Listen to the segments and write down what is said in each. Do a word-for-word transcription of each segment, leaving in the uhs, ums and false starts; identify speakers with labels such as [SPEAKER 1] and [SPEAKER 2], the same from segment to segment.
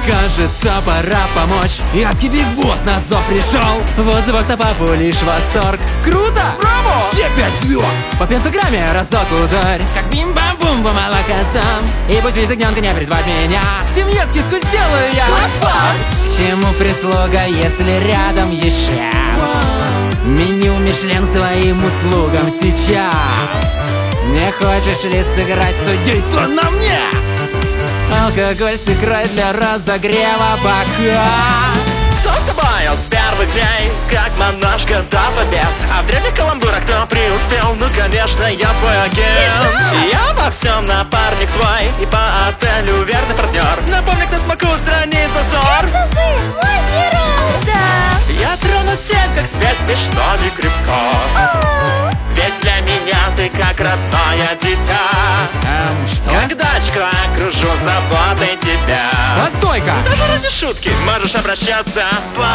[SPEAKER 1] Кажется, пора помочь. Адский Биг Босс на зов пришел. В отзывах на папу лишь восторг. Круто! Браво! Все пять звезд! По пентаграмме разок ударь. Как бим-бам-бум, молокосам. И пусть без огненка не призвать меня. В семье скидку сделаю я. Класс-пак! К чему прислуга, если рядом есть шеф? Меню Мишлен к твоим услугам сейчас. Не хочешь ли сыграть судейство на мне? Алкоголь сыграй для разогрева бока.
[SPEAKER 2] Кто с тобой с первых дней, как монашка до побед? А в древних каламбурах кто преуспел? Ну, конечно, я твой агент. Я во всем напарник твой, и по отелю верный партнер. Напомни, кто смогу устранить зазор.
[SPEAKER 3] Это вы, мой герой, да.
[SPEAKER 2] Я трону тем, как свет смешно и крепко. Ведь для меня ты как родное дитя.
[SPEAKER 1] Эм, что?
[SPEAKER 2] Как дочка окружу заботой тебя.
[SPEAKER 1] Постой-ка!
[SPEAKER 2] Даже ради шутки можешь обращаться по.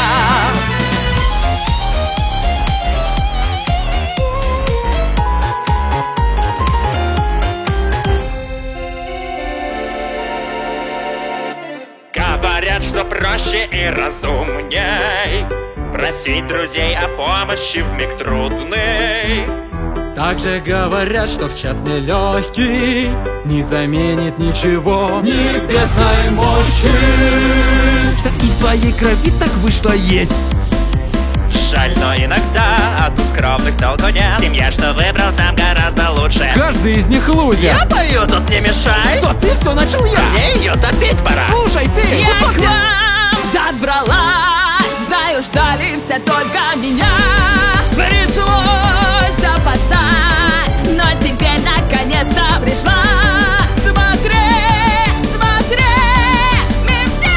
[SPEAKER 2] Говорят, что проще и разумней просить друзей о помощи в миг трудный.
[SPEAKER 1] Также говорят, что в час нелегкий не заменит ничего небесной мощи. Что и в твоей крови так вышло есть.
[SPEAKER 2] Жаль, но иногда от скромных толку нет. Семья, что выбрал сам, гораздо лучше.
[SPEAKER 1] Каждый из них лузер.
[SPEAKER 2] Я пою, тут не мешай.
[SPEAKER 1] Что, ты все начал я?
[SPEAKER 2] Мне ее допеть пора.
[SPEAKER 1] Слушай, ты!
[SPEAKER 4] Я
[SPEAKER 1] кусок
[SPEAKER 4] к
[SPEAKER 1] мне-
[SPEAKER 4] вам добралась. Знаю, ждали все только меня. Пришлось опоздать, но теперь наконец-то пришла. Смотри, смотри, меня.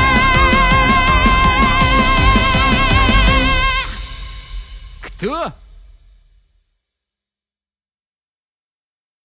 [SPEAKER 1] Кто?